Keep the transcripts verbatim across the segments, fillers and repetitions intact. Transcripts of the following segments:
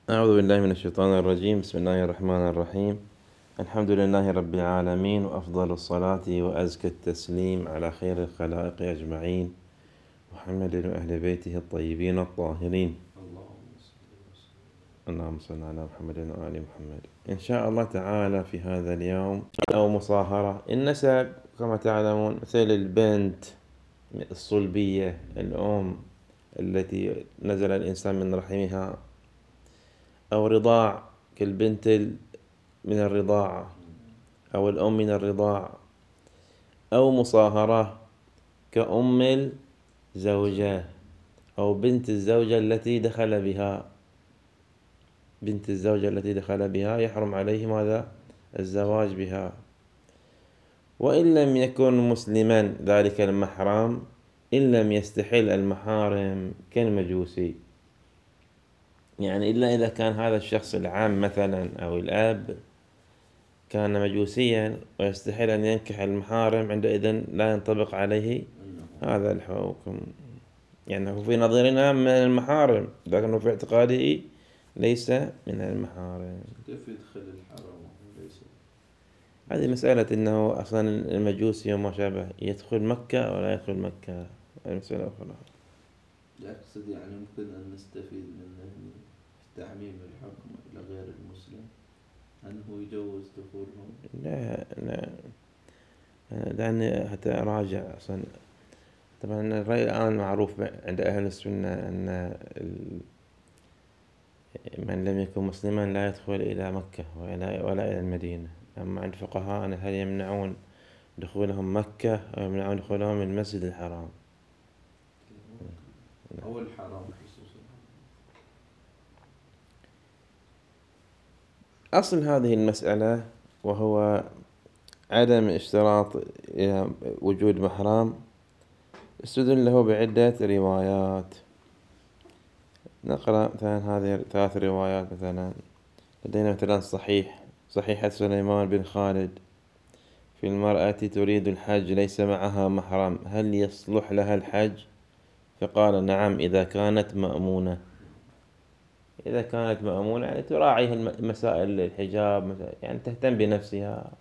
أعوذ بالله من الشيطان الرجيم. بسم الله الرحمن الرحيم. الحمد لله رب العالمين، وأفضل الصلاة وأزكى التسليم على خير الخلائق أجمعين، محمد وأهل بيته الطيبين الطاهرين. اللهم صل على محمد وآل محمد. إن شاء الله تعالى في هذا اليوم أو مصاهرة النسب كما تعلمون، مثل البنت الصلبية، الأم التي نزل الإنسان من رحمها، أو رضاع كالبنت من الرضاعة، أو الأم من الرضاعة، أو مصاهرة كأم الزوجة أو بنت الزوجة التي دخل بها. بنت الزوجة التي دخل بها يحرم عليه ماذا؟ الزواج بها. وإن لم يكن مسلما ذلك المحرم، إن لم يستحل المحارم كالمجوسي، يعني إلا إذا كان هذا الشخص العام مثلا أو الأب كان مجوسيا ويستحيل أن ينكح المحارم، عندئذ لا ينطبق عليه هذا الحكم، يعني هو في نظرنا من المحارم لكنه في اعتقاده ليس من المحارم. كيف يدخل الحرام ليس؟ هذه مسألة أنه أصلا المجوسي وما شابه يدخل مكة ولا يدخل مكة، هذه مسألة أخرى. لا أقصد يعني ممكن أن نستفيد منه في تعميم الحكم إلى غير المسلم، أنه يجوز دخولهم. لا لا لأني حتى أراجع أصلا. طبعا الرأي الآن معروف عند أهل السنة أن من لم يكن مسلما لا يدخل إلى مكة ولا, ولا إلى المدينة. أما عند فقهاء هل يمنعون دخولهم مكة أو يمنعون دخولهم المسجد الحرام أو الحرام خصوصا. أصل هذه المسألة وهو عدم اشتراط وجود محرم استدل له بعدة روايات. نقرأ مثلا هذه ثلاث روايات. مثلا لدينا مثلا صحيح صحيحة سليمان بن خالد في المرأة تريد الحج ليس معها محرم، هل يصلح لها الحج؟ فقال نعم إذا كانت مأمونة. إذا كانت مأمونة يعني تراعي مسائل الحجاب، يعني تهتم بنفسها،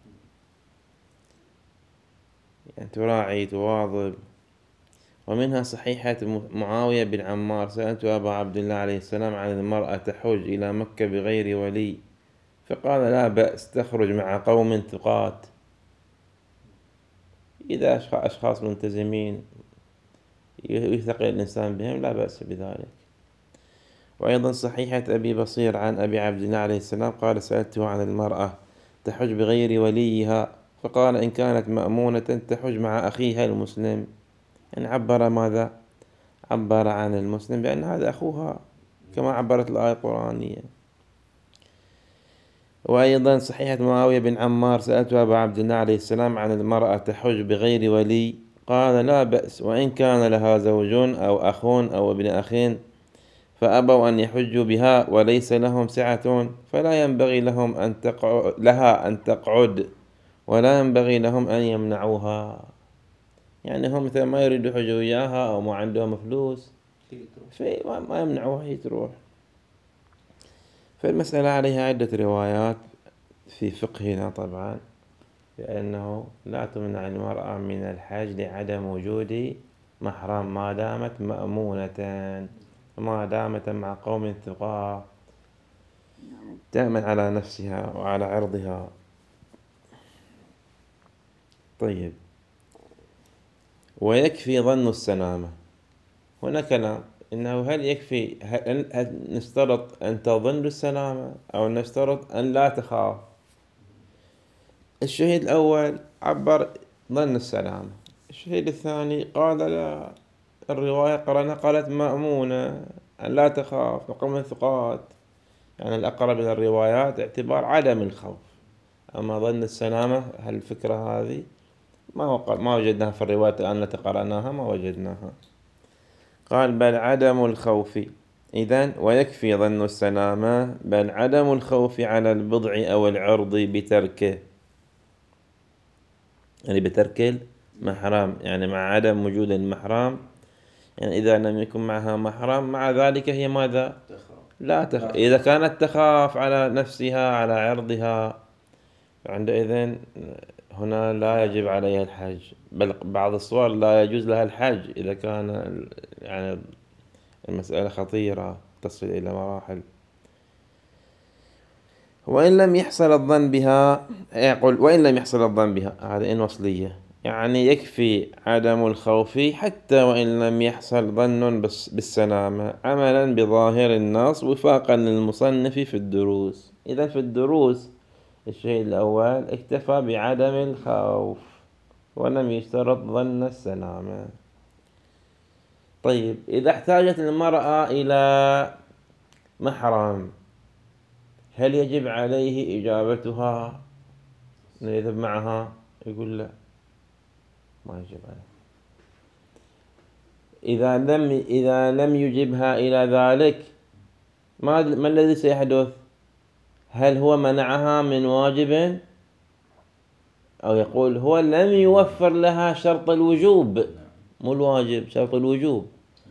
يعني تراعي تواظب. ومنها صحيحة معاوية بن عمار سألت أبا عبد الله عليه السلام عن المرأة تحج إلى مكة بغير ولي، فقال لا بأس تخرج مع قوم ثقات، إذا أشخاص ملتزمين يثق الإنسان بهم لا بأس بذلك. وأيضا صحيحة أبي بصير عن أبي عبد الله عليه السلام قال سألته عن المرأة تحج بغير وليها، فقال إن كانت مأمونة تحج مع أخيها المسلم، يعني عبر ماذا؟ عبر عن المسلم بأن هذا أخوها كما عبرت الآية القرآنية. وأيضا صحيحة معاوية بن عمار سألت أبا عبد الله عليه السلام عن المرأة تحج بغير ولي، قال لا بأس وإن كان لها زوج أو أخ أو ابن أخ فأبوا أن يحجوا بها وليس لهم سعة فلا ينبغي لهم أن تقعد لها أن تقعد ولا ينبغي لهم أن يمنعوها، يعني هم مثلا ما يريدوا يحجوا وياها أو ما عندهم فلوس فما يمنعوها هي تروح. فالمسألة عليها عدة روايات في فقهنا طبعا بأنه لا تمنع المرأة من الحج لعدم وجود محرم ما دامت مأمونة، ما دامت مع قوم ثقات تأمن على نفسها وعلى عرضها. طيب، ويكفي ظن السلامة. هنا كلام إنه هل يكفي، هل نشترط أن تظن السلامة أو نشترط أن لا تخاف؟ الشهيد الأول عبر ظن السلامة، الشهيد الثاني قال لا، الرواية قرأنا قالت مأمونة أن لا تخاف وقوم الثقات، يعني الأقرب إلى الروايات اعتبار عدم الخوف. أما ظن السلامة هل الفكرة هذه ما ما وجدناها في الروايات الآن التي قرأناها، ما وجدناها. قال بل عدم الخوف، إذن ويكفي ظن السلامة بل عدم الخوف على البضع أو العرض بتركه، يعني بترك المحرم، يعني مع عدم وجود المحرم، يعني إذا لم يكن معها محرم مع ذلك هي ماذا؟ لا تخ... إذا كانت تخاف على نفسها على عرضها عندئذ هنا لا يجب عليها الحج، بل بعض الصور لا يجوز لها الحج إذا كان يعني المسألة خطيرة تصل إلى مراحل. وإن لم يحصل الظن بها، يقول وإن لم يحصل الظن بها، هذا إن وصلية، يعني يكفي عدم الخوف حتى وإن لم يحصل ظن بالسلامة، عملا بظاهر النص وفاقا للمصنف في الدروس. إذا في الدروس الشيء الأول اكتفى بعدم الخوف ولم يشترط ظن السلامة. طيب إذا احتاجت المرأة إلى محرم هل يجب عليه إجابتها أن يذهب معها؟ يقول لا، ما يجب عليه. إذا لم إذا لم يجبها إلى ذلك ما ما الذي سيحدث؟ هل هو منعها من واجب؟ أو يقول هو لم يوفر لها شرط الوجوب، مو الواجب، شرط الوجوب.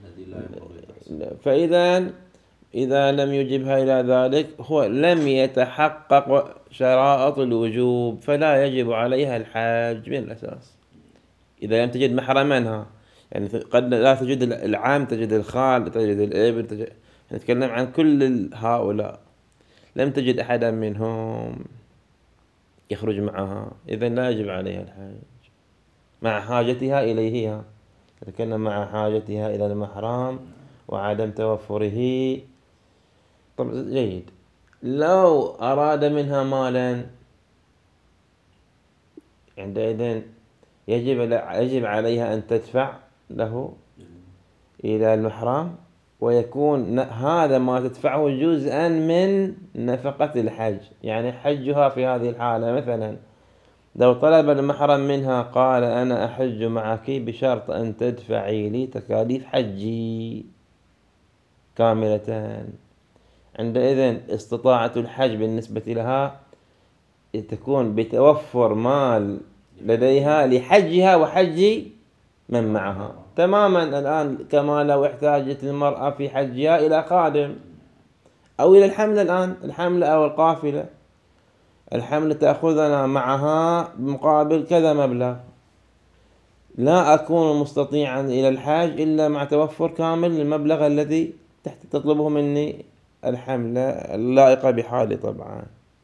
فإذا إذا لم يجبها إلى ذلك هو لم يتحقق شرائط الوجوب، فلا يجب عليها الحج من الأساس. إذا لم تجد محرمنها، يعني قد لا تجد العام، تجد الخال، تجد الابن، تجد... نتكلم عن كل هؤلاء، لم تجد أحدا منهم يخرج معها، إذن لا يجب عليها الحج مع حاجتها إليه. نتكلم مع حاجتها إلى المحرم وعدم توفره. طب جيد، لو أراد منها مالا عندئذ يجب يجب عليها أن تدفع له إلى المحرم، ويكون هذا ما تدفعه جزءا من نفقة الحج. يعني حجها في هذه الحالة مثلا لو طلب المحرم منها قال أنا أحج معك بشرط أن تدفعي لي تكاليف حجي كاملة، عندئذ استطاعة الحج بالنسبة لها تكون بتوفر مال لديها لحجها وحج من معها تماما. الآن كما لو احتاجت المرأة في حجها إلى خادم أو إلى الحملة، الآن الحملة أو القافلة، الحملة تأخذنا معها بمقابل كذا مبلغ، لا أكون مستطيعا إلى الحاج إلا مع توفر كامل المبلغ الذي تطلبه مني الحملة اللائقة بحالي طبعا.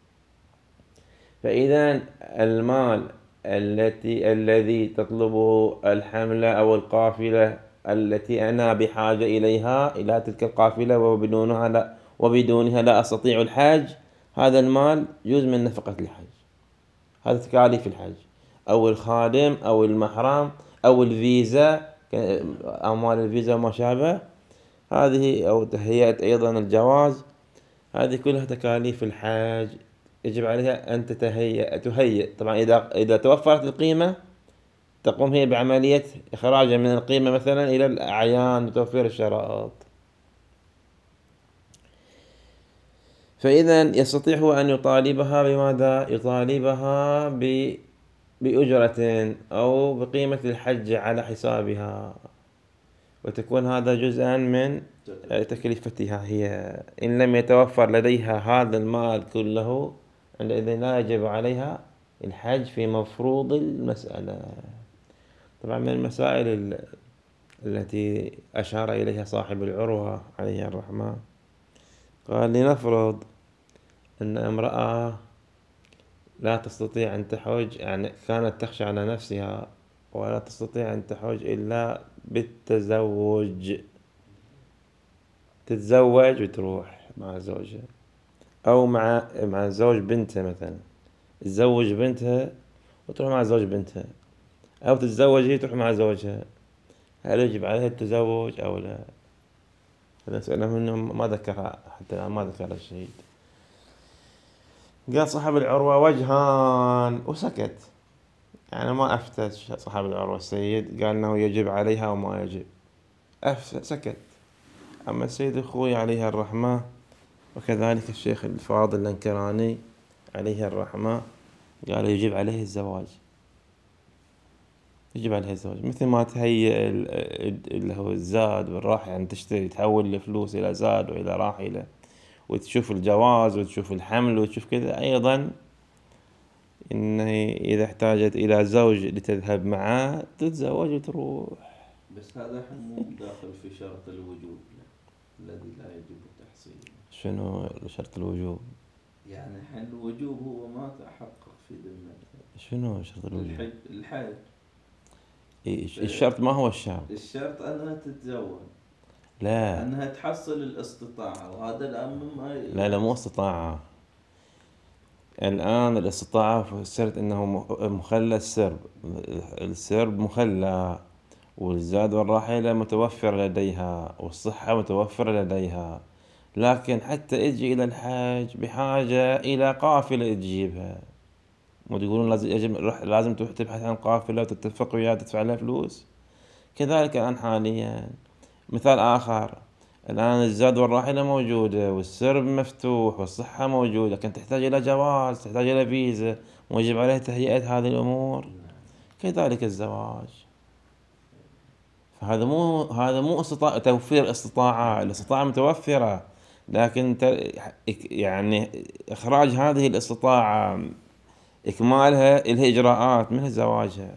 فإذا المال التي الذي تطلبه الحملة أو القافلة التي أنا بحاجة إليها إلى تلك القافلة وبدونها لا وبدونها لا أستطيع الحج، هذا المال جزء من نفقة الحج، هذا تكاليف الحج أو الخادم أو المحرم أو الفيزا، أموال الفيزا وما شابه هذه، أو تهيئة أيضا الجواز، هذه كلها تكاليف الحج يجب عليها أن تتهيأ تهيئ. طبعا إذا إذا توفرت القيمة تقوم هي بعملية إخراجها من القيمة مثلا إلى الأعيان وتوفير الشرائط. فإذا يستطيع هو أن يطالبها بماذا؟ يطالبها ب بأجرة أو بقيمة الحج على حسابها، وتكون هذا جزءا من تكلفتها هي. إن لم يتوفر لديها هذا المال كله عندئذ لا يجب عليها الحج في مفروض المسألة. طبعا من المسائل التي أشار إليها صاحب العروة عليه الرحمة، قال لنفرض أن امرأة لا تستطيع أن تحج، يعني كانت تخشى على نفسها ولا تستطيع أن تحج إلا بالتزوج، تتزوج وتروح مع زوجها أو مع مع زوج بنتها مثلا، تتزوج بنتها وتروح مع زوج بنتها، أو تتزوج هي تروح مع زوجها، هل يجب عليها التزوج أو لا؟ هذا سؤال منهم ما ذكرها حتى الآن، ما ذكر الشهيد. قال صاحب العروة وجهان وسكت، يعني ما أفتى صاحب العروة السيد قال أنه يجب عليها وما يجب، سكت. أما السيد أخوي عليه الرحمة وكذلك الشيخ الفاضل الأنكراني عليه الرحمة قال يجب عليه الزواج، يجب عليه الزواج، مثل ما تهيئ اللي هو الزاد والراحلة، يعني تشتري تحول الفلوس إلى زاد وإلى راحلة، وتشوف الجواز وتشوف الحمل وتشوف كذا، أيضا إنه إذا احتاجت إلى زوج لتذهب معه تتزوج وتروح. بس هذا مو داخل في شرط الوجوب الذي لا يجب تحصيله. شنو شرط الوجوب؟ يعني حين الوجوب هو ما تحقق في ذمته. شنو شرط الوجوب؟ الحج الحج الشرط ما هو الشرط. الشرط أنها تتزوج، لا أنها تحصل الاستطاعة، وهذا الأمر ما ي... لا لا مو استطاعة. الآن الاستطاعة فسرت أنه مخلى السرب، السرب مخلى، والزاد والراحلة متوفر لديها، والصحة متوفرة لديها، لكن حتى اجي إلى الحج بحاجة إلى قافلة تجيبها. مو تقولون لازم يجب لازم تروح تبحث عن قافلة وتتفق وياها تدفع لها فلوس؟ كذلك الآن حاليا. مثال آخر، الآن الزاد والراحلة موجودة والسرب مفتوح والصحة موجودة، لكن تحتاج إلى جواز، تحتاج إلى فيزا، ويجب عليه تهيئة هذه الأمور. كذلك الزواج. فهذا مو هذا مو استطاعة توفير استطاعة، الاستطاعة متوفرة، لكن يعني إخراج هذه الاستطاعة إكمالها إلها إجراءات منها زواجها.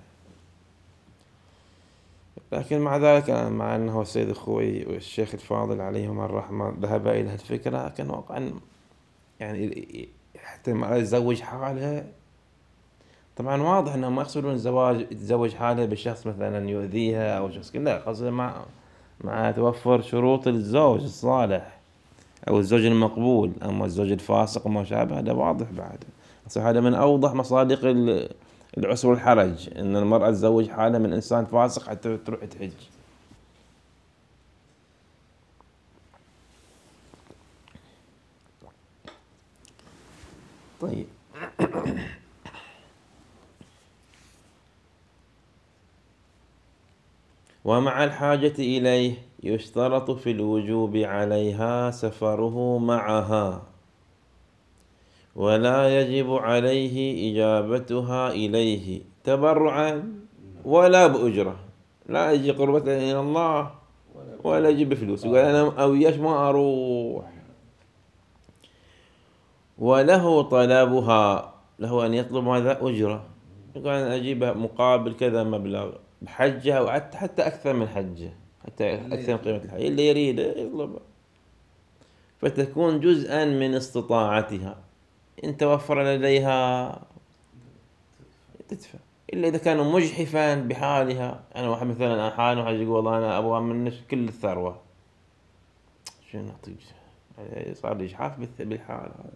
لكن مع ذلك مع أنه السيد أخوي والشيخ الفاضل عليهم الرحمة ذهب إلى الفكرة، لكن واقعا يعني حتى ما يتزوج حالها، طبعا واضح أنهم ما يقصدون الزواج يتزوج حالها بشخص مثلا يؤذيها أو شخص، لا قصده مع مع توفر شروط الزوج الصالح أو الزوج المقبول. أما الزوج الفاسق وما شابه هذا واضح بعد. هذا من أوضح مصادق العسر والحرج، أن المرأة تزوج حالها من إنسان فاسق حتى تروح تحج. طيب ومع الحاجة إليه يشترط في الوجوب عليها سفره معها، ولا يجب عليه إجابتها إليه تبرعا ولا بأجرة. لا يجي قربة إلى الله ولا يجي بفلوس، يقول أنا أوياش ما أروح. وله طلبها، له أن يطلب ماذا؟ أجرة. يقول أنا أجيبها مقابل كذا مبلغ بحجة، أو حتى أكثر من حجة، حتى أكثر من قيمة الحج اللي يريد يطلبها، فتكون جزءا من استطاعتها. إن توفر لديها تدفع، إلا إذا كانوا مجحفا بحالها. أنا واحد مثلا أحيانا واحد يقول والله أنا أبغى منك كل الثروة، شو نعطيك؟ صار إجحاف بالحال هذا.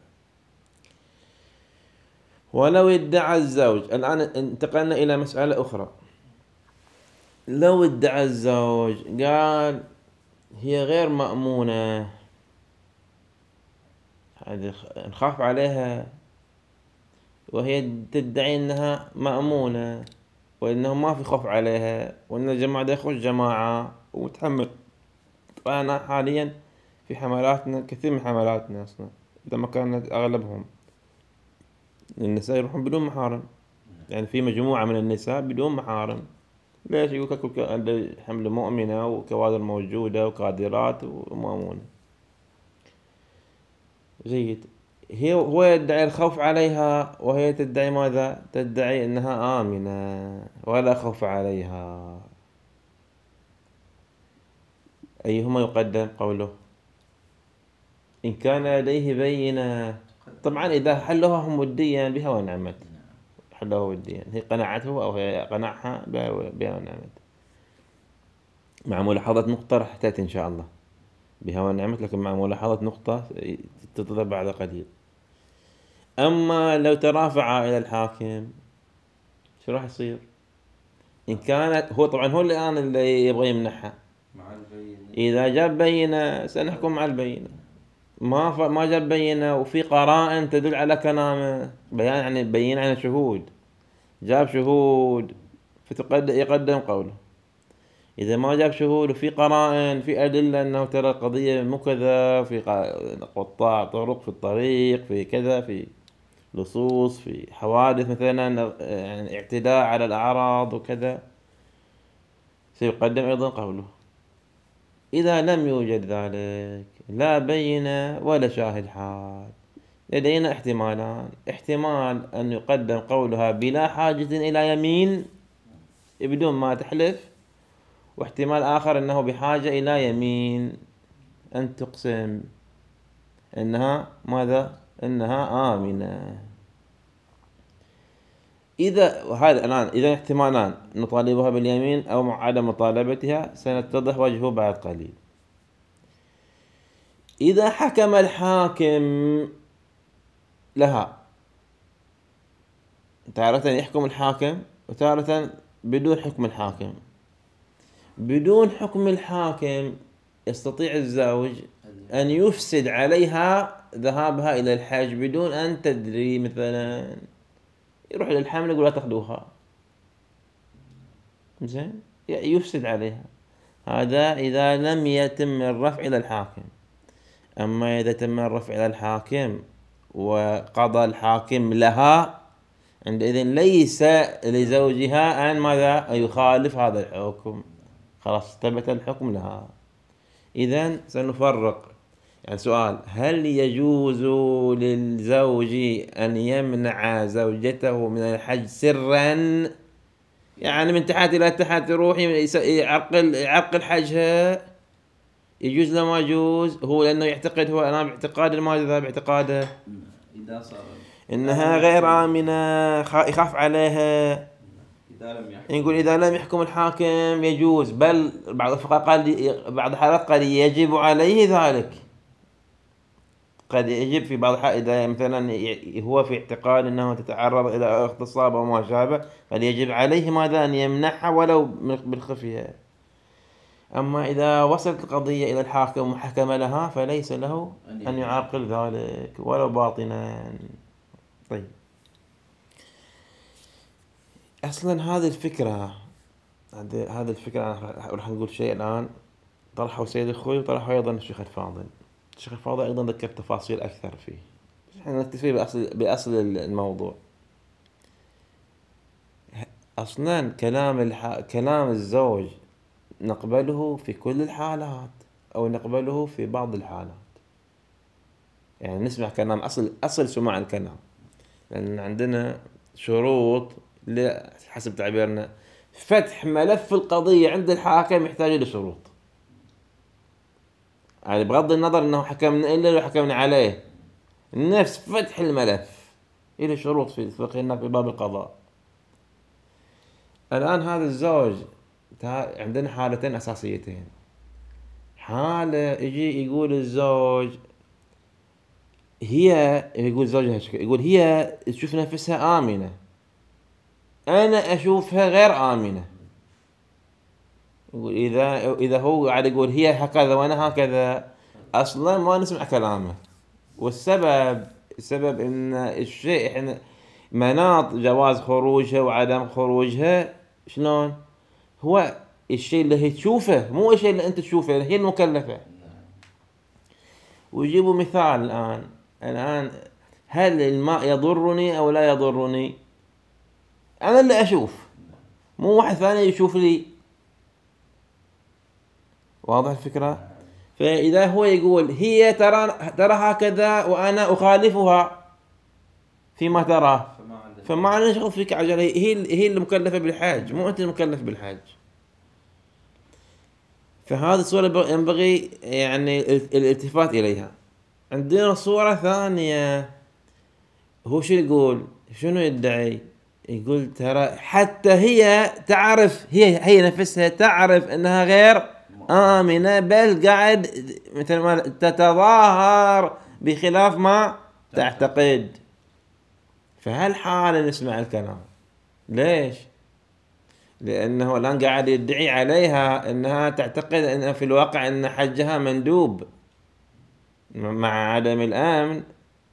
ولو ادعى الزوج، الآن انتقلنا إلى مسألة أخرى. لو ادعى الزوج قال هي غير مأمونة، هذه نخاف عليها، وهي تدعي أنها مأمونة وأنه ما في خوف عليها، وأن الجماعة دا يخرج جماعة ومتحمل. أنا حاليا في حملاتنا كثير من حملاتنا أصلا إذا ما كانت أغلبهم النساء يروحون بدون محارم، يعني في مجموعة من النساء بدون محارم. ليش؟ يقول كل عنده حمل مؤمنة وكوادر موجودة وقادرات ومأمونة. جيد. هي هو يدعي الخوف عليها وهي تدعي ماذا؟ تدعي أنها آمنة ولا خوف عليها. أيهما يقدم قوله؟ إن كان لديه بينة. طبعا إذا حلها هم وديا بها ونعمت، حلها وديا، هي قناعته أو هي قناعها بها ونعمت، مع ملاحظة نقطة راح تأتي إن شاء الله بها ونعمت، لكن مع ملاحظة نقطة تتضرب بعد قليل. أما لو ترافع إلى الحاكم شو راح يصير؟ إن كانت هو طبعا هو الآن اللي يبغى يمنحها، مع البينة. إذا جاب بينة سنحكم مع البينة. ما ف... ما جاب بينة وفي قرائن تدل على كلامه، بيان يعني بين عن شهود، جاب شهود فتقدم يقدم قوله. إذا ما جاب شهود وفي قرائن في أدلة أنه ترى القضية مو كذا، في قطاع طرق في الطريق، في كذا، في لصوص، في حوادث مثلا يعني اعتداء على الأعراض وكذا، سيقدم أيضا قوله. إذا لم يوجد ذلك لا بينة ولا شاهد حال، لدينا احتمالان: احتمال أن يقدم قولها بلا حاجة إلى يمين بدون ما تحلف، واحتمال آخر أنه بحاجة إلى يمين أن تقسم أنها ماذا؟ أنها آمنة. إذا وهذا الآن إذا احتمالان: نطالبها باليمين أو عدم مطالبتها، سنتضح وجهه بعد قليل. إذا حكم الحاكم لها، تارة يحكم الحاكم وتارة بدون حكم الحاكم. بدون حكم الحاكم يستطيع الزوج أن يفسد عليها ذهابها إلى الحج بدون أن تدري. مثلا يروح للحمل يقول لا تاخذوها، زين، يفسد عليها. هذا إذا لم يتم الرفع إلى الحاكم. أما إذا تم الرفع إلى الحاكم وقضى الحاكم لها، عندئذ ليس لزوجها أن ماذا؟ يخالف هذا الحكم، خلاص ثبت الحكم لها. إذن سنفرق. يعني سؤال: هل يجوز للزوج أن يمنع زوجته من الحج سرا؟ يعني من تحت إلى تحت تروحي يعقل يعقل حجها، يجوز لا ما يجوز؟ هو لأنه يعتقد، هو أنا باعتقاد الماذا؟ باعتقاده إذا صار إنها غير آمنة، يخاف عليها. إذا لم يحكم يقول إذا لم يحكم الحاكم يجوز، بل بعض الفقهاء قال، بعض الحالات قال يجب عليه ذلك. قد يجب في بعض الحالات إذا مثلا هو في اعتقاد أنه تتعرض إلى اغتصاب أو ما شابه، قد يجب عليه ماذا؟ أن يمنعها ولو بالخفية. أما إذا وصلت القضية إلى الحاكم وحكم لها فليس له أن يعاقل ذلك ولو باطنا. طيب، أصلا هذه الفكرة هذه الفكرة أنا راح نقول شيء الآن طرحه سيد الخوي وطرحه أيضا الشيخ الفاضل. الشيخ الفاضل أيضا ذكر تفاصيل أكثر فيه، نحن نكتفي بأصل, بأصل الموضوع. أصلا كلام الح... كلام الزوج نقبله في كل الحالات أو نقبله في بعض الحالات. يعني نسمع كلام أصل أصل سماع الكلام، لأن عندنا شروط حسب تعبيرنا. فتح ملف القضية عند الحاكم يحتاج إلى شروط، يعني بغض النظر أنه حكمنا إلا لو حكمنا عليه، نفس فتح الملف إلى شروط في الفقه في باب القضاء. الآن هذا الزوج عندنا حالتين أساسيتين. حالة يجي يقول الزوج هي يقول زوجها يقول هي تشوف نفسها آمنة، أنا أشوفها غير آمنة. يقول إذا إذا هو قاعد يقول هي هكذا وأنا هكذا، أصلا ما نسمع كلامه. والسبب السبب إن الشيء إحنا مناط جواز خروجها وعدم خروجها شلون؟ هو الشيء اللي هي تشوفه، مو الشيء اللي أنت تشوفه، هي المكلفة. ويجيبوا مثال الآن الآن هل الماء يضرني أو لا يضرني؟ أنا اللي أشوف، مو واحد ثاني يشوف لي. واضح الفكرة؟ فإذا هو يقول هي ترى ترى هكذا وأنا أخالفها فيما ترى، فما عندنا شغل فيك عجل. هي هي المكلفة بالحج، مو أنت المكلف بالحج. فهذه الصورة ينبغي يعني الالتفات إليها. عندنا صورة ثانية، هو شو يقول؟ شنو يدعي؟ يقول ترى حتى هي تعرف، هي هي نفسها تعرف أنها غير آمنة، بل قاعد مثل ما تتظاهر بخلاف ما تعتقد. فهالحالة نسمع الكلام. ليش؟ لأنه الآن قاعد يدعي عليها أنها تعتقد أن في الواقع أن حجها مندوب مع عدم الأمن،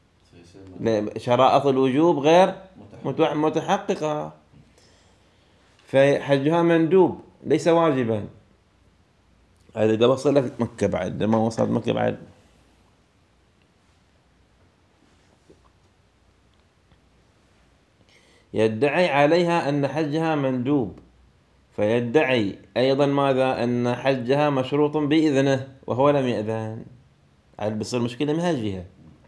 شرائط الوجوب غير متحققة، فحجها مندوب ليس واجبا. هذا إذا وصلت مكة، بعد لما وصلت مكة بعد يدعي عليها أن حجها مندوب، فيدعي أيضا ماذا؟ أن حجها مشروط بإذنه وهو لم يأذن. هل بتصير مشكلة من هالجهة.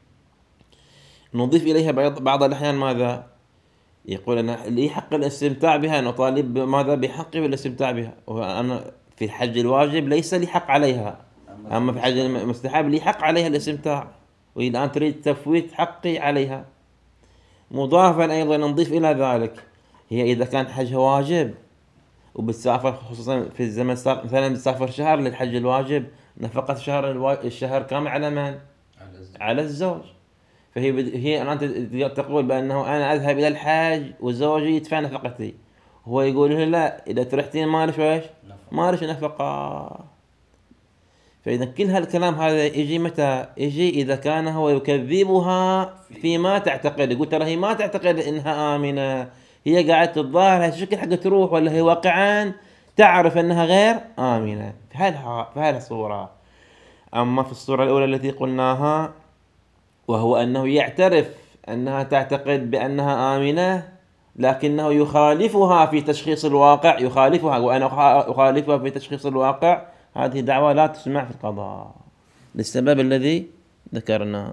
نضيف إليها بعض الأحيان ماذا؟ يقول أنا لي حق الاستمتاع بها، نطالب ماذا؟ بحقي بالاستمتاع بها، وأنا في الحج الواجب ليس لي حق عليها، أما في الحج المستحب لي حق عليها الاستمتاع، والآن تريد تفويت حقي عليها. مضافا أيضا نضيف إلى ذلك، هي إذا كان حجها واجب وبتسافر خصوصا في الزمن السابق، مثلا بتسافر شهر للحج الواجب، نفقة شهر الوا... الشهر كامل على من؟ على الزوج. على الزوج. فهي بد... هي الآن تقول بأنه أنا أذهب إلى الحج وزوجي يدفع نفقتي، هو يقول له لا، إذا ترحتين مالش وإيش؟ مالش نفقة. فإذا كل هالكلام هذا يجي متى؟ يجي إذا كان هو يكذبها فيما تعتقد، يقول ترى هي ما تعتقد إنها آمنة، هي قاعدة تتظاهر هالشكل حق تروح، ولا هي واقعا تعرف أنها غير آمنة في هالها في هالصورة. أما في الصورة الأولى التي قلناها، وهو أنه يعترف أنها تعتقد بأنها آمنة لكنه يخالفها في تشخيص الواقع، يخالفها وأنا أخالفها في تشخيص الواقع، هذه دعوة لا تسمع في القضاء للسبب الذي ذكرناه.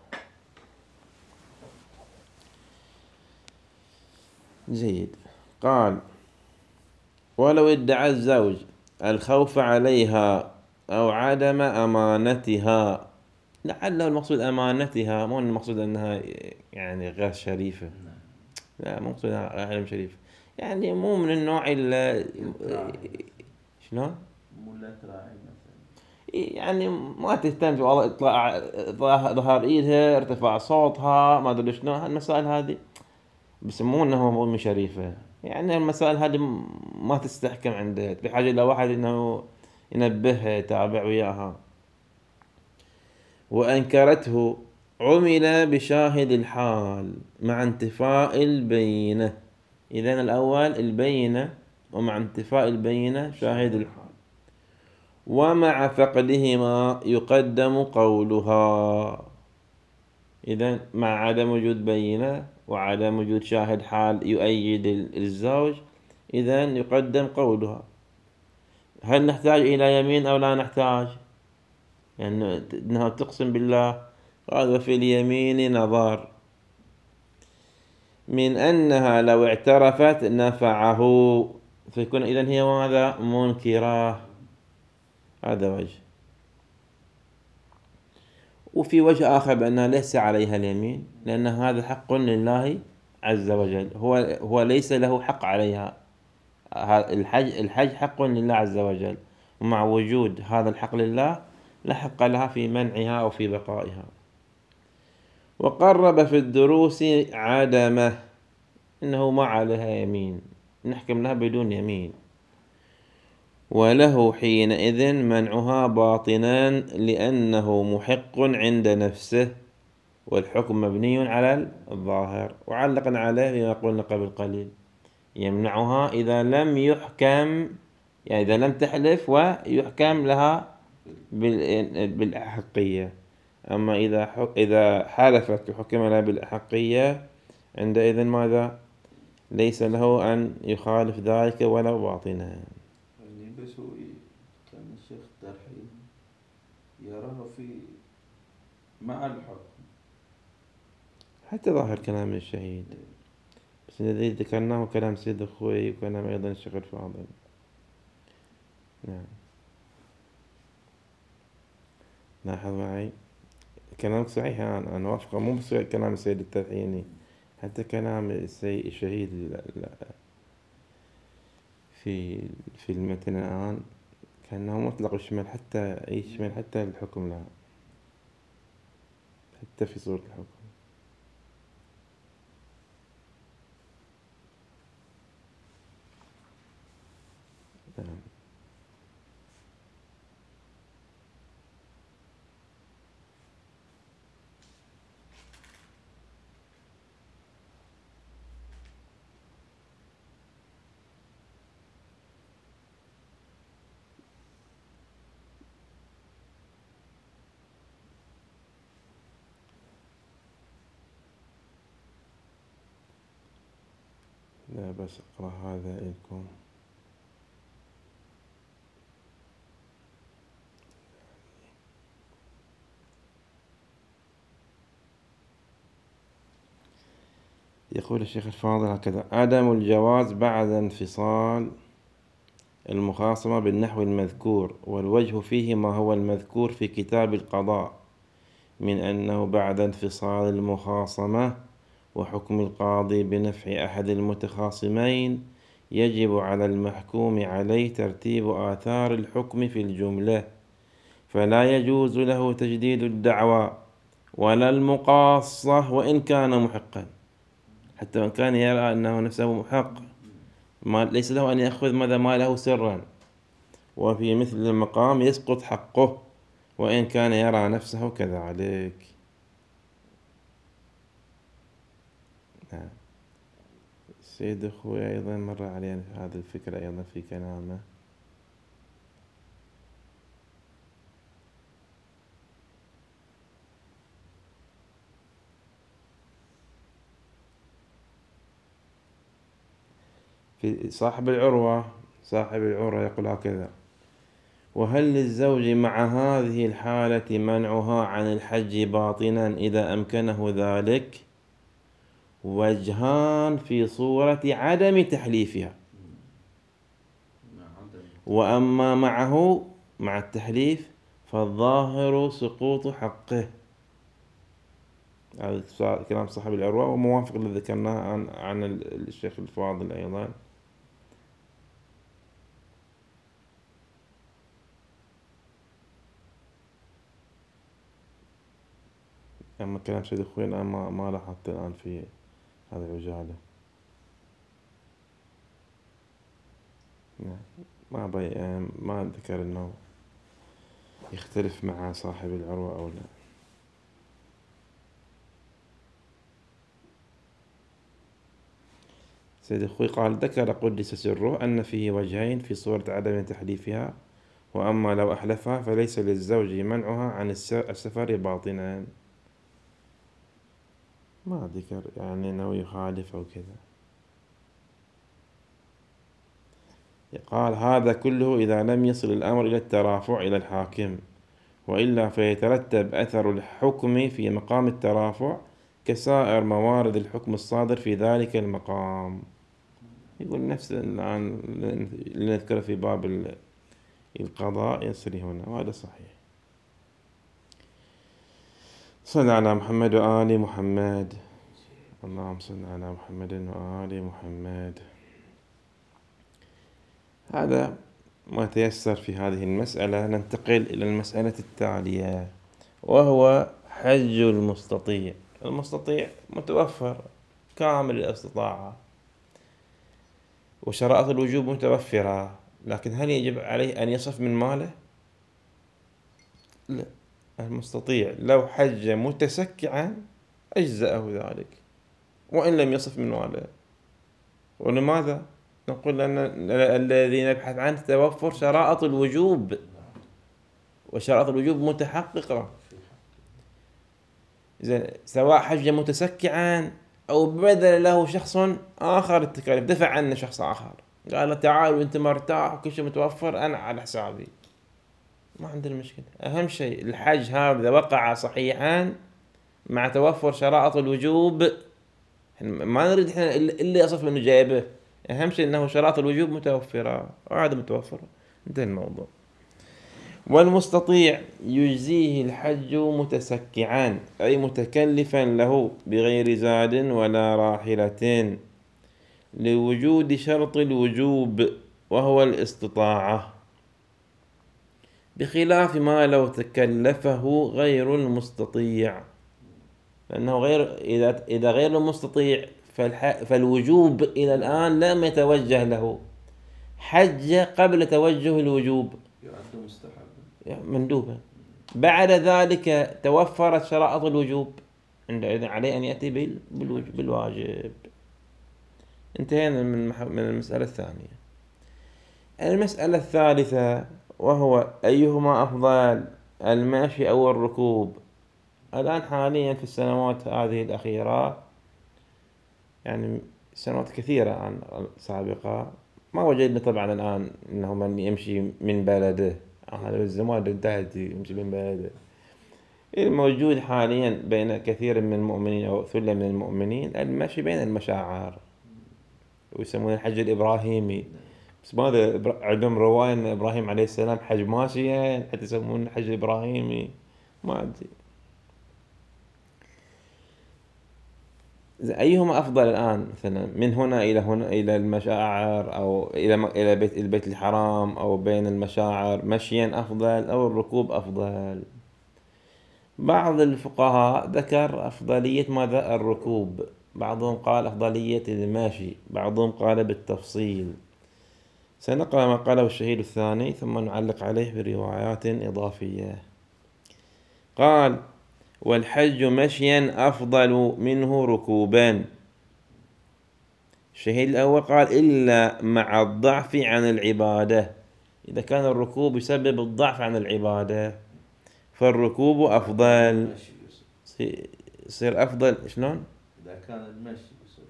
جيد. قال ولو ادعى الزوج الخوف عليها أو عدم أمانتها، لعله المقصود أمانتها، مو المقصود أنها يعني غير شريفة، لا مقصود غير شريفة، يعني مو من النوع اللي شلون؟ مو لا تراعي مثلا، يعني ما تهتم والله اطلاع ظهر ايدها، ارتفاع صوتها، ما ادري شنو، هالمسائل هذه بيسمونها مو من شريفة. يعني المسائل هذه ما تستحكم عنده، بحاجة إلى واحد إنه ينبهها يتابع وياها. وأنكرته عمل بشاهد الحال مع انتفاء البينة. إذن الأول البينة، ومع انتفاء البينة شاهد الحال، ومع فقدهما يقدم قولها. إذن مع عدم وجود بينة وعدم وجود شاهد حال يؤيد الزوج، إذن يقدم قولها. هل نحتاج إلى يمين أو لا نحتاج؟ يعني أنها تقسم بالله، قال وفي اليمين نظر من أنها لو اعترفت نفعه، فيكون إذن هي ماذا؟ منكرة. هذا وجه. وفي وجه آخر بأنها ليس عليها اليمين، لأن هذا حق لله عز وجل، هو هو ليس له حق عليها. الحج الحج حق لله عز وجل، ومع وجود هذا الحق لله لا حق لها في منعها أو في بقائها. وقرب في الدروس عدمه، إنه ما عليها يمين، نحكم لها بدون يمين. وله حينئذ منعها باطنا لأنه محق عند نفسه، والحكم مبني على الظاهر. وعلقنا عليه بما قلنا قبل قليل، يمنعها إذا لم يحكم، يعني إذا لم تحلف ويحكم لها بالأحقية. أما إذا إذا حلفت وحكم لها بالأحقية، عندئذ ماذا؟ ليس له أن يخالف ذلك ولو باطنا. يعني بس هو كان الشيخ ترحيل يراها في مع الحكم، حتى ظاهر كلام الشهيد، بس الذي ذكرناه كلام سيد أخوي وكلام أيضا الشيخ الفاضل. نعم. لاحظ معي كلامك صحيح، أنا أنا وافقه، مو بس كلام السيد الترحيني، حتى كلام السيد الشهيد في في المتن الآن كأنه مطلق الشمال، حتى يشمل حتى الحكم لها، حتى في صورة الحكم. نعم. لا بس أقرأ هذا لكم. يقول الشيخ الفاضل هكذا: عدم الجواز بعد انفصال المخاصمة بالنحو المذكور، والوجه فيه ما هو المذكور في كتاب القضاء من أنه بعد انفصال المخاصمة وحكم القاضي بنفع أحد المتخاصمين يجب على المحكوم عليه ترتيب آثار الحكم في الجملة، فلا يجوز له تجديد الدعوى ولا المقاصة وإن كان محقا، حتى وإن كان يرى أنه نفسه محق، ما ليس له أن يأخذ ماذا ماله سرا، وفي مثل المقام يسقط حقه وإن كان يرى نفسه كذلك. نعم. السيد أخوي أيضا مر علينا هذه الفكرة أيضا في كلامه. في صاحب العروة صاحب العروة يقول هكذا: وهل للزوج مع هذه الحالة منعها عن الحج باطنا إذا أمكنه ذلك؟ وجهان في صورة عدم تحليفها، وأما معه مع التحليف فالظاهر سقوط حقه. هذا كلام صاحب العروة وموافق اللي ذكرناه عن, عن الشيخ الفاضل أيضا. أما كلام سيد أخوي أنا ما, ما لاحظت الآن في هذه العجالة. ما بي ما ذكر أنه يختلف مع صاحب العروة أو لا. سيد أخوي قال: ذكر قدس سره أن فيه وجهين في صورة عدم تحليفها، وأما لو أحلفها فليس للزوج منعها عن السفر باطنا. ما ذكر يعني أنه يخالف أو كذا. قال: هذا كله إذا لم يصل الأمر إلى الترافع إلى الحاكم، وإلا فيترتب أثر الحكم في مقام الترافع كسائر موارد الحكم الصادر في ذلك المقام. يقول نفس الآن اللي نذكره في باب القضاء يصري هنا، وهذا صحيح. صل على محمد وآل محمد. اللهم صل على محمد وآل محمد. هذا ما تيسر في هذه المسألة. ننتقل إلى المسألة التالية، وهو حج المستطيع. المستطيع متوفر كامل الاستطاعة وشرائط الوجوب متوفرة، لكن هل يجب عليه أن يصرف من ماله؟ لا. المستطيع لو حج متسكعا أجزأه ذلك وإن لم يصرف من ماله. ولماذا؟ نقول أن الذي نبحث عنه توفر شرائط الوجوب، وشرائط الوجوب متحققة. إذا سواء حج متسكعا أو بذل له شخص آخر التكاليف، دفع عنه شخص آخر، قال تعال وأنت مرتاح وكل شيء متوفر أنا على حسابي، ما عندنا مشكلة. أهم شيء الحج هذا وقع صحيحا مع توفر شرائط الوجوب. ما نريد إحنا اللي يصف منه جايبه، أهم شيء أنه شرائط الوجوب متوفرة، وهذا متوفر، انتهى الموضوع. والمستطيع يجزيه الحج متسكعا، أي متكلفا له بغير زاد ولا راحلة، لوجود شرط الوجوب وهو الاستطاعة، بخلاف ما لو تكلفه غير المستطيع، لأنه غير إذا إذا غير المستطيع فالوجوب إلى الآن لم يتوجه له، حج قبل توجه الوجوب يعد مستحبا مندوبا، بعد ذلك توفرت شرائط الوجوب، عندئذ عليه أن يأتي بالواجب. انتهينا من المسألة الثانية. المسألة الثالثة، وهو أيهما أفضل، المشي أو الركوب؟ الآن حاليا في السنوات هذه الأخيرة، يعني سنوات كثيرة عن سابقة، ما وجدنا طبعا الآن أنه من يمشي من بلده، هذا الزمان انتهت يمشي من بلده، الموجود حاليا بين كثير من المؤمنين أو ثلة من المؤمنين المشي بين المشاعر، ويسمونه الحج الإبراهيمي. بس ماذا عندهم رواية أن إبراهيم عليه السلام حج ماشيا حتى يسمونه الحج الإبراهيمي، ما أدري. أيهما أفضل الآن مثلا من هنا إلى هنا إلى المشاعر أو إلى إلى بيت البيت الحرام أو بين المشاعر مشيا أفضل أو الركوب أفضل؟ بعض الفقهاء ذكر أفضلية ماذا الركوب، بعضهم قال أفضلية المشي، بعضهم قال بالتفصيل. سنقرأ ما قاله الشهيد الثاني ثم نعلق عليه بروايات إضافية. قال: والحج مشيا أفضل منه ركوبا. الشهيد الأول قال إلا مع الضعف عن العبادة، إذا كان الركوب يسبب الضعف عن العبادة فالركوب أفضل، يصير أفضل. شلون؟ إذا كان المشي يسبب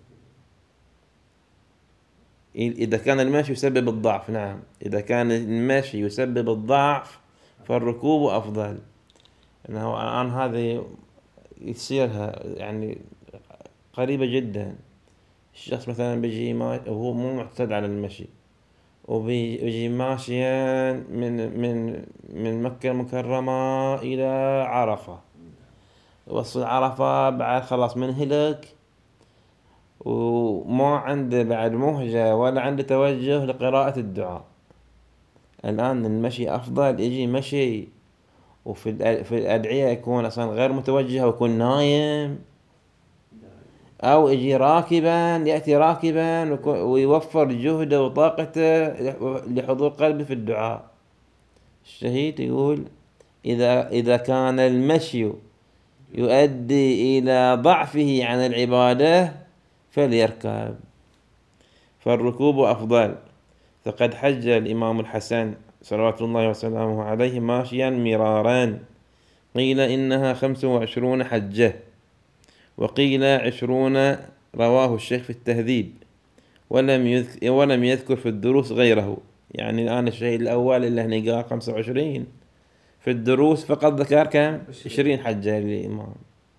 إذا كان المشي يسبب الضعف، نعم، إذا كان المشي يسبب الضعف فالركوب أفضل. أنه الآن هذه يصيرها يعني قريبة جدا. الشخص مثلا بيجي وهو مو معتاد على المشي وبيجي ماشيا من من من مكة المكرمة إلى عرفة، وصل عرفة بعد خلاص منهلك وما عنده بعد مهجة ولا عنده توجه لقراءة الدعاء. الآن المشي أفضل، يجي مشي وفي في الأدعية يكون أصلا غير متوجه ويكون نايم، أو يجي راكبا يأتي راكبا ويوفر جهده وطاقته لحضور قلبه في الدعاء. الشهيد يقول إذا إذا كان المشي يؤدي إلى ضعفه عن العبادة فليركب، فالركوب أفضل. فقد حج الإمام الحسن صلوات الله وسلامه عليه ماشيا مرارا، قيل إنها خمس وعشرون حجة وقيل عشرون، رواه الشيخ في التهذيب، ولم يذكر, ولم يذكر في الدروس غيره. يعني الآن الشهيد الأول اللي هنا قال خمسة وعشرين، في الدروس فقط ذكر كم؟ عشرين حجة للإمام.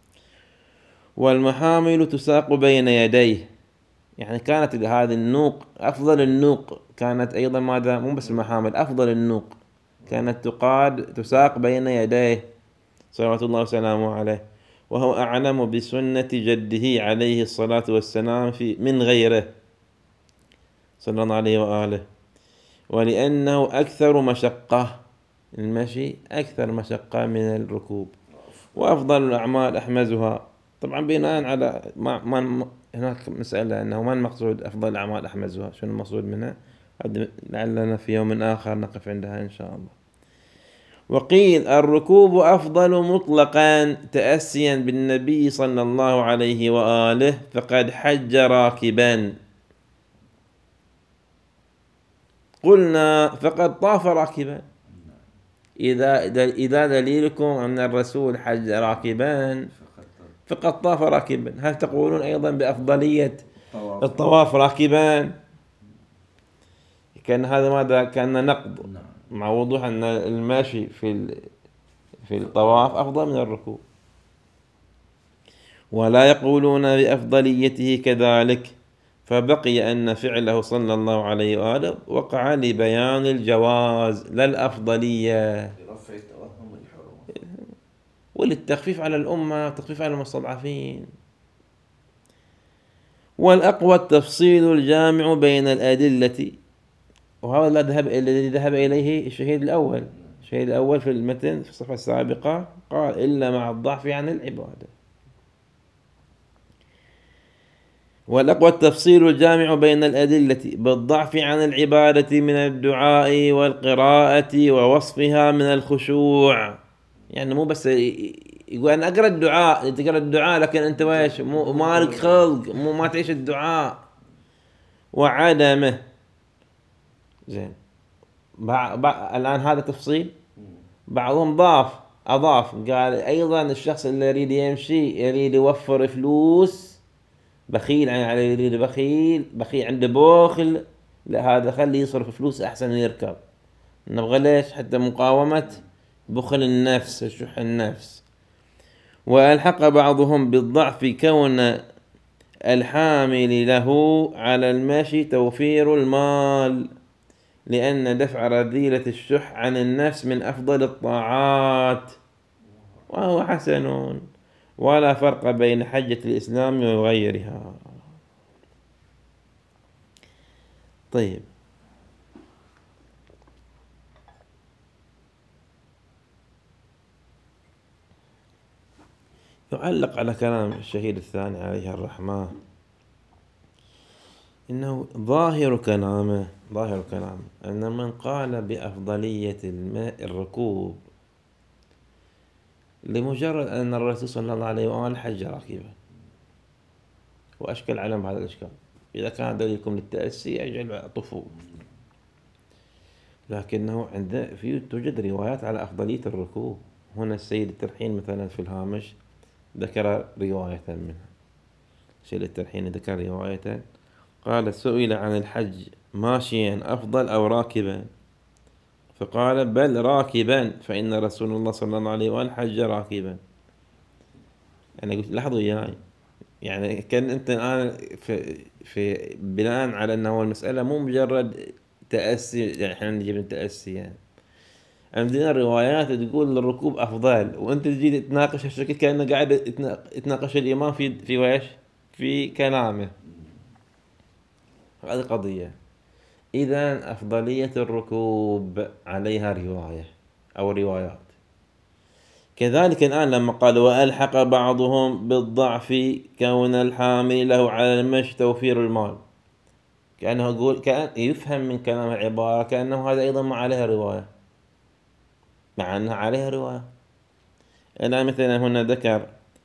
والمحامل تساق بين يديه، يعني كانت هذه النوق أفضل النوق، كانت أيضا ماذا مو بس المحامل، أفضل النوق كانت تقاد تساق بين يديه صلوات الله وسلامه عليه، وهو أعلم بسنة جده عليه الصلاة والسلام في من غيره صلى الله عليه وآله، ولأنه أكثر مشقة، المشي أكثر مشقة من الركوب، وأفضل الأعمال أحمزها. طبعا بناء على ما, ما هناك مسألة أنه ما المقصود أفضل الأعمال أحمزها، شنو المقصود منها؟ لعلنا في يوم آخر نقف عندها إن شاء الله. وقيل الركوب أفضل مطلقا تأسيا بالنبي صلى الله عليه وآله، فقد حج راكبا. قلنا فقد طاف راكبا، إذا إذا دليلكم أن الرسول حج راكبا فقد طاف راكبا، هل تقولون أيضا بأفضلية الطواف راكبا؟ كان هذا ماذا كان نقض، مع وضوح أن الماشي في في الطواف أفضل من الركوب. ولا يقولون بأفضليته كذلك، فبقي أن فعله صلى الله عليه وآله وقع لبيان الجواز لا الأفضلية، وللتخفيف على الأمة، تخفيف على المستضعفين. والأقوى التفصيل الجامع بين الأدلة، وهذا الذي ذهب إليه الشهيد الأول. الشهيد الأول في المتن في الصفحة السابقة قال إلا مع الضعف عن العبادة. والأقوى التفصيل الجامع بين الأدلة بالضعف عن العبادة من الدعاء والقراءة ووصفها من الخشوع. يعني مو بس يقول أنا أقرأ الدعاء، تقرأ الدعاء لكن أنت ويش مو مالك خلق، مو ما تعيش الدعاء وعدمه. زين، الآن هذا تفصيل. بعضهم ضاف أضاف قال أيضا الشخص اللي يريد يمشي يريد يوفر فلوس، بخيل يعني يريد بخيل بخيل عنده بخل، لا هذا خليه يصرف فلوس أحسن يركب. نبغى ليش؟ حتى مقاومة بخل النفس، شح النفس. وألحق بعضهم بالضعف كون الحامل له على المشي توفير المال، لأن دفع رذيلة الشح عن النفس من أفضل الطاعات، وهو حسن، ولا فرق بين حجة الإسلام وغيرها. طيب، يعلق على كلام الشهيد الثاني عليه الرحمة إنه ظاهر كلامه ظاهر كلامه أن من قال بأفضلية الماء الركوب لمجرد أن الرسول صلى الله عليه وآله حج راكبا، وأشكل عليهم هذا الإشكال، إذا كان دليلكم للتأسي أجل أطفوا، لكنه عند في توجد روايات على أفضلية الركوب. هنا السيد الترحين مثلا في الهامش ذكر رواية منها، السيد الترحين ذكر رواية قال: سئل عن الحج ماشيا أفضل أو راكبا، فقال: بل راكبا، فإن رسول الله صلى الله عليه وآله حج راكبا. أنا قلت لاحظوا يعني يعني كان أنت الآن في, في بناء على أنه المسألة مو مجرد تأسي، يعني إحنا نجيب التأسي، يعني عندنا روايات تقول الركوب أفضل، وأنت تجي تناقش الشكل كأنه قاعد يتناقش الإمام في في ويش في كلامه. هذه قضية. إذا أفضلية الركوب عليها رواية أو روايات. كذلك الآن لما قال: وألحق بعضهم بالضعف كون الحامل له على المشي توفير المال، كأنه يقول، كأن يفهم من كلام العبارة كأنه هذا أيضا ما عليها رواية، مع أنها عليها رواية. الآن مثلا هنا ذكر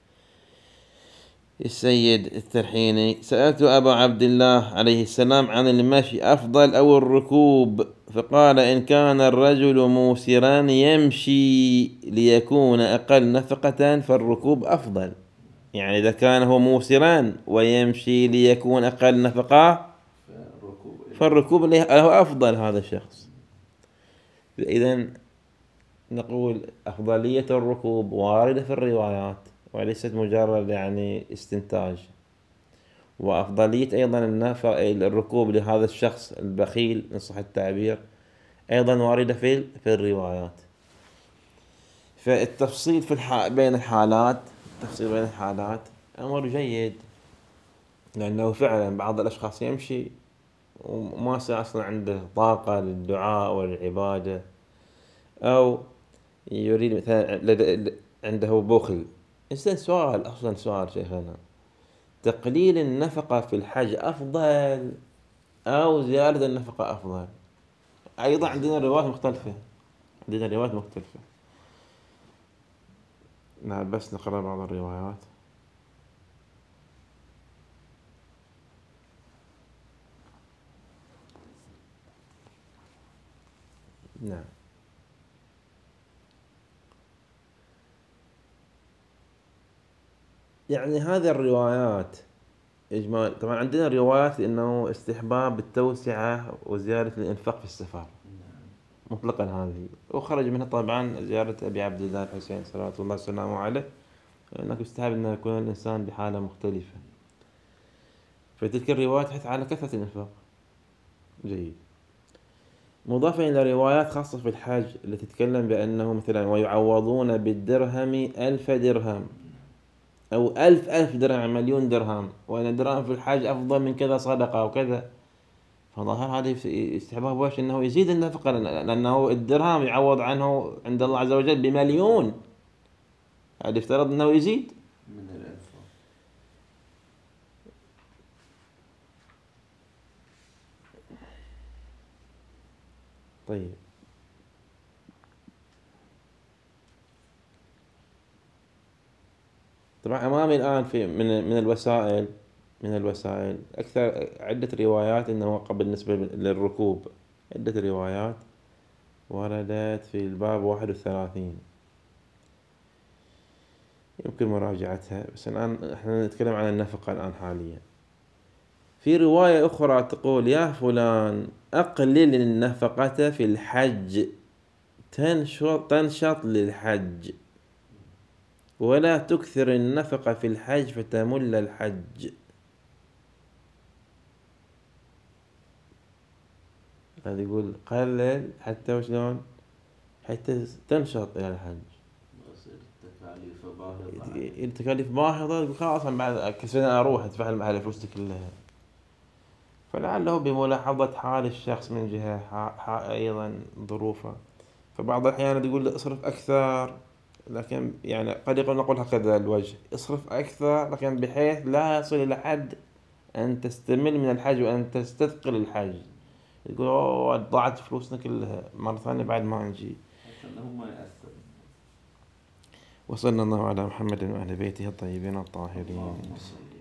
السيد الترحيني: سألت أبا عبد الله عليه السلام عن المشي أفضل أو الركوب، فقال: إن كان الرجل موسرا يمشي ليكون أقل نفقة فالركوب أفضل. يعني إذا كان هو موسرا ويمشي ليكون أقل نفقة فالركوب له أفضل هذا الشخص. إذن نقول أفضلية الركوب واردة في الروايات وليست مجرد يعني استنتاج، وأفضلية أيضا الركوب لهذا الشخص البخيل إن صح التعبير أيضا واردة في في الروايات. فالتفصيل في الح... بين الحالات التفصيل بين الحالات أمر جيد، لأنه فعلا بعض الأشخاص يمشي وما أصلا عنده طاقة للدعاء والعبادة، أو يريد مثلا عنده بخل. إذن سؤال أصلا سؤال شيخنا: تقليل النفقة في الحج أفضل أو زيادة النفقة أفضل؟ أيضا عندنا روايات مختلفة عندنا روايات مختلفة نعم، بس نقرأ بعض الروايات. نعم، يعني هذه الروايات إجمال. طبعا عندنا روايات إنه استحباب التوسعة وزيادة الإنفاق في السفر مطلقا، هذه وخرج منها طبعا زيارة أبي عبد الله الحسين صلوات الله وسلامه عليه، أنك يستحب أن يكون الإنسان بحالة مختلفة، فتلك الروايات تحث على كثرة الإنفاق. جيد. مضافة إلى روايات خاصة في الحج التي تتكلم بأنه مثلا: ويعوضون بالدرهم ألف درهم، أو ألف ألف درهم، مليون درهم، وأن الدرهم في الحج أفضل من كذا صدقة وكذا. فظاهر هذا استحباب واش أنه يزيد النفقة، لأنه الدرهم يعوض عنه عند الله عز وجل بمليون، هذا يفترض أنه يزيد من الألف. طيب، طبعا أمامي الآن في من من الوسائل من الوسائل أكثر عدة روايات أنه بالنسبة للركوب، عدة روايات وردت في الباب واحد وثلاثين، يمكن مراجعتها، بس الآن إحنا نتكلم عن النفقة الآن حاليا. في رواية أخرى تقول: يا فلان أقلل النفقة في الحج تنشط تنشط للحج. ولا تكثر النفقة في الحج فتمل الحج. هذا يقول قلل حتى وشلون حتى تنشط إلى الحج. يصير التكاليف باهظة عليه. التكاليف باهظة، يقول خلاص أنا بعد كل سنة أروح أدفع على الفلوس كلها. فلعله بملاحظة حال الشخص من جهة ح- ح- أيضا ظروفه، فبعض الأحيان تقول اصرف أكثر، لكن يعني قد يقول نقول هكذا الوجه، اصرف أكثر لكن بحيث لا يصل إلى حد أن تستمل من الحج وأن تستثقل الحج. يقول أوه ضاعت فلوسنا كلها مرة ثانية بعد ما نجي. حتى أنه ما يأثر. وصلى الله على محمد وأهل بيته الطيبين الطاهرين. اللهم صل